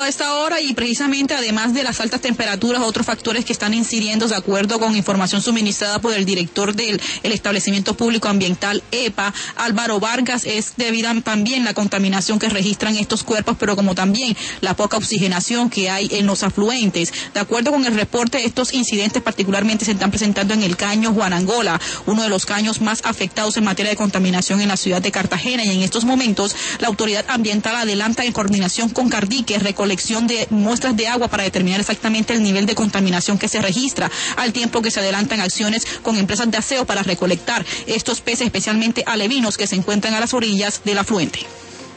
A esta hora y precisamente además de las altas temperaturas, otros factores que están incidiendo de acuerdo con información suministrada por el director del establecimiento público ambiental EPA, Álvaro Vargas, es debida también la contaminación que registran estos cuerpos, pero como también la poca oxigenación que hay en los afluentes. De acuerdo con el reporte, estos incidentes particularmente se están presentando en el caño Juanangola, uno de los caños más afectados en materia de contaminación en la ciudad de Cartagena, y en estos momentos la autoridad ambiental adelanta en coordinación con Cardique recolección de muestras de agua para determinar exactamente el nivel de contaminación que se registra, al tiempo que se adelantan acciones con empresas de aseo para recolectar estos peces, especialmente alevinos, que se encuentran a las orillas del afluente.